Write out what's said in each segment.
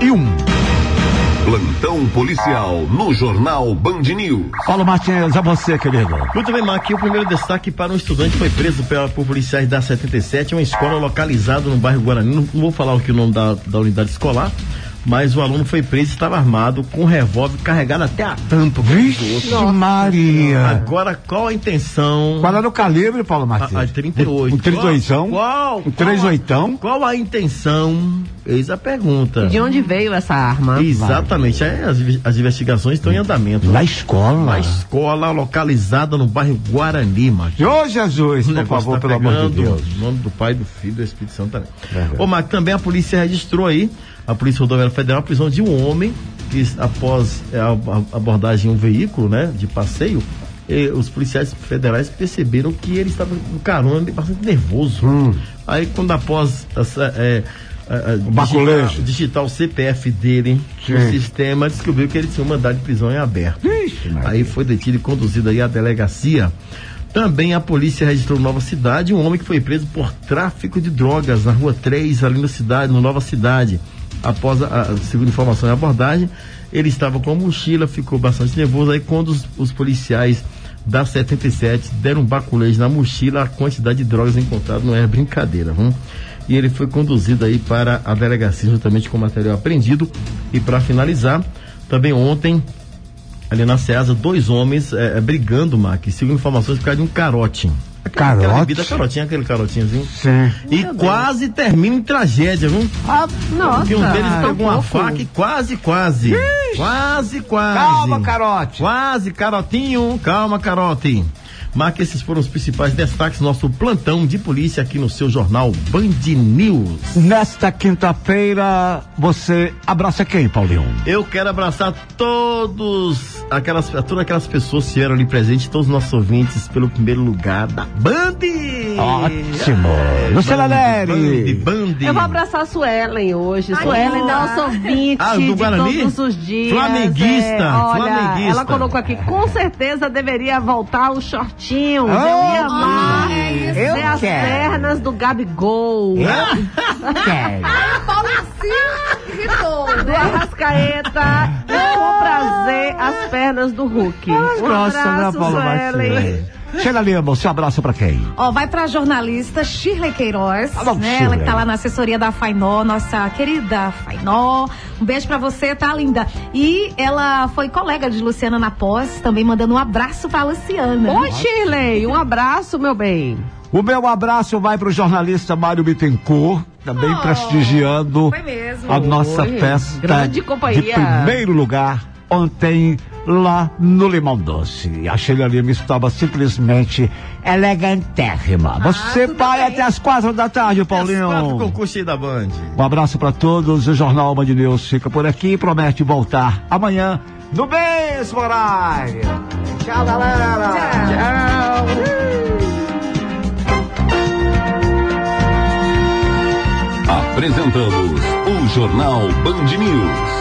Plantão policial no Jornal Band News. Paulo Martins, a você, querido. Muito bem, Marquinhos. O primeiro destaque para um estudante que foi preso por policiais da 77, uma escola localizada no bairro Guarani. Não vou falar aqui o nome da unidade escolar, mas o aluno foi preso e estava armado com um revólver carregado até a tampa. Vixe, Maria. Agora, qual a intenção? Qual era o calibre, Paulo Martins? 38. Um 38? Qual? Um 38? Qual a intenção? Eis a pergunta. De onde veio essa arma? Exatamente. As investigações estão em andamento. Na escola? Na escola localizada no bairro Guarani, Marquinhos. Ô, Jesus, por favor, pelo amor de Deus. Em nome do Pai, do Filho e do Espírito Santo também. Ô, Marquinhos, também a polícia registrou aí, a Polícia Rodoviária Federal, a prisão de um homem que, após a abordagem em um veículo, né, de passeio, os policiais federais perceberam que ele estava no carona bastante nervoso. Aí, quando após digitar o CPF dele no sistema, descobriu que ele tinha um mandado de prisão em aberto. Aí foi detido e conduzido aí à delegacia. Também a polícia registrou em Nova Cidade um homem que foi preso por tráfico de drogas na Rua 3, ali na cidade, no Nova Cidade. Após segundo informação e abordagem, ele estava com a mochila, ficou bastante nervoso. Aí quando os policiais da 77 deram um baculejo na mochila, a quantidade de drogas encontrada não era brincadeira, E ele foi conduzido aí para a delegacia juntamente com o material apreendido. E para finalizar, também ontem, ali na Ceasa, 2 homens brigando, Mark, segundo informações, por causa de um carote. Aquela bebida carotinha, aquele carotinhozinho. Sim. E quase termina em tragédia, viu? Nossa. Porque um deles pegou uma faca e quase. Calma, carote. Quase, carotinho. Calma, carote. Marque, esses foram os principais destaques do nosso plantão de polícia aqui no seu jornal Band News. Nesta quinta-feira, você abraça quem, Paulinho? Eu quero abraçar todas aquelas pessoas que vieram ali presentes, todos os nossos ouvintes, pelo primeiro lugar da Band. Ótimo. Luciana Neri. Band. Eu vou abraçar a Suelen hoje. Suelen, nosso ouvinte do Guarani? de todos os dias. Flamenguista. Ela colocou aqui, com certeza deveria voltar o shortinho. Devia amar ver as pernas do Gabigol. Paulo irritou. Do Arrascaeta e com prazer as pernas do Hulk. Abraço, Suelen. Sheila Lima, seu abraço pra quem? Vai pra jornalista Shirley Queiroz, Shirley. Ela que tá lá na assessoria da Fainó, nossa querida Fainó. Um beijo pra você, tá, linda? E ela foi colega de Luciana na pós, também mandando um abraço pra Luciana. Oi, Shirley, um abraço, meu bem. O meu abraço vai pro jornalista Mário Bittencourt, também prestigiando a nossa festa grande companhia. de primeiro lugar ontem lá no Limão Doce. A Sheila Lima estava simplesmente elegantérrima. Você vai até as 4 da tarde, Paulinho. 4 concursos da Band. Um abraço para todos. O Jornal Band News fica por aqui e promete voltar amanhã no mesmo horário. Tchau, galera. Tchau. Apresentamos o Jornal Band News.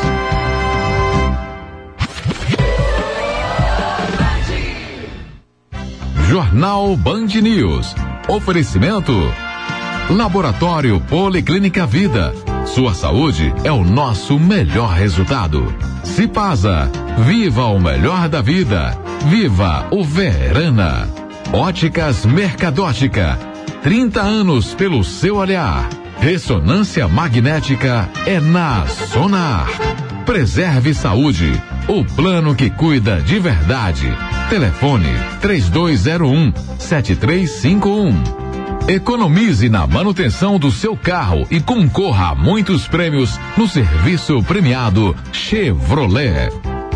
Jornal Band News. Oferecimento Laboratório Policlínica Vida. Sua saúde é o nosso melhor resultado. Cipasa. Viva o melhor da vida. Viva o Verana. Óticas Mercadótica. 30 anos pelo seu olhar. Ressonância magnética é na Sonar. Preserve Saúde. O plano que cuida de verdade. Telefone 3201-7351. Economize na manutenção do seu carro e concorra a muitos prêmios no serviço premiado Chevrolet.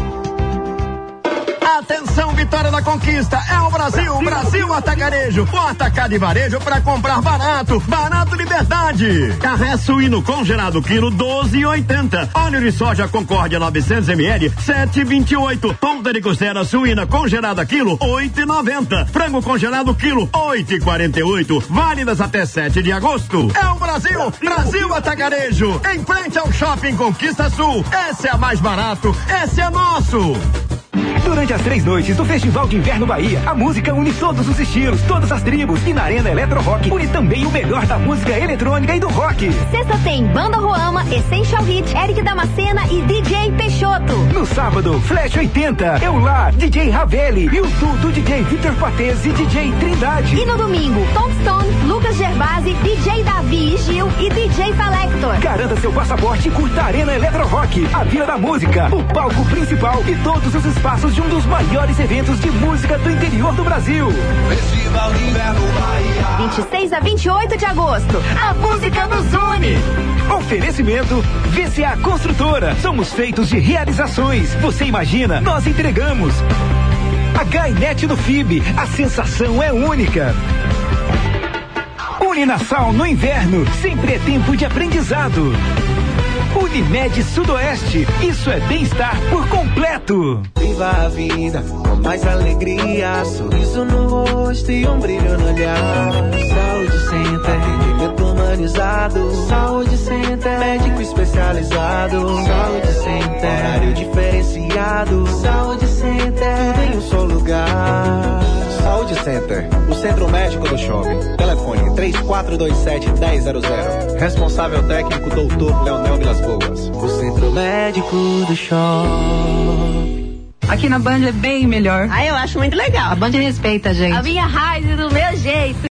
Atenção, Vitória da Conquista, é o Brasil, Brasil Atacarejo, o atacado e varejo para comprar barato, barato de verdade. Carré suíno congelado quilo 12,80, óleo de soja Concórdia 900 ml 7,28, ponta de costela suína congelada quilo 8,90, frango congelado quilo 8,48, válidas até 7 de agosto. É o Brasil, Brasil Atacarejo, em frente ao Shopping Conquista Sul. Esse é a mais barato, esse é nosso. Durante as 3 noites do Festival de Inverno Bahia, a música une todos os estilos, todas as tribos, e na Arena Eletro Rock une também o melhor da música eletrônica e do rock. Sexta tem Banda Roama, Essential Hit, Eric Damascena e DJ Peixoto. No sábado, Flash 80, Eulá, DJ Ravelli e o do DJ Vitor Patez e DJ Trindade. E no domingo, Tom Stone, Lucas Gervasi, DJ Davi e Gil e DJ Falector. Garanta seu passaporte e curta a Arena Eletro Rock, a Vila da Música, o palco principal e todos os espaços de um dos maiores eventos de música do interior do Brasil. Festival de Inverno Bahia. 26 a 28 de agosto. A música nos une. Oferecimento VCA Construtora. Somos feitos de realizações. Você imagina, nós entregamos. HNet no FIB. A sensação é única. Uninasal no inverno. Sempre é tempo de aprendizado. Unimed Sudoeste, isso é bem-estar por completo. Viva a vida com mais alegria, sorriso no rosto e um brilho no olhar. Saúde Center, atendimento humanizado. Saúde Center, médico especializado. Saúde Center, horário diferenciado. Saúde Center, tudo em um só lugar. Saúde Center, o centro médico do shopping. Telefone 3427-1000. Responsável técnico Dr. Leonel Vilas Boas. O centro médico do shopping. Aqui na Band é bem melhor. Eu acho muito legal. A Band respeita, gente. A minha rádio do meu jeito.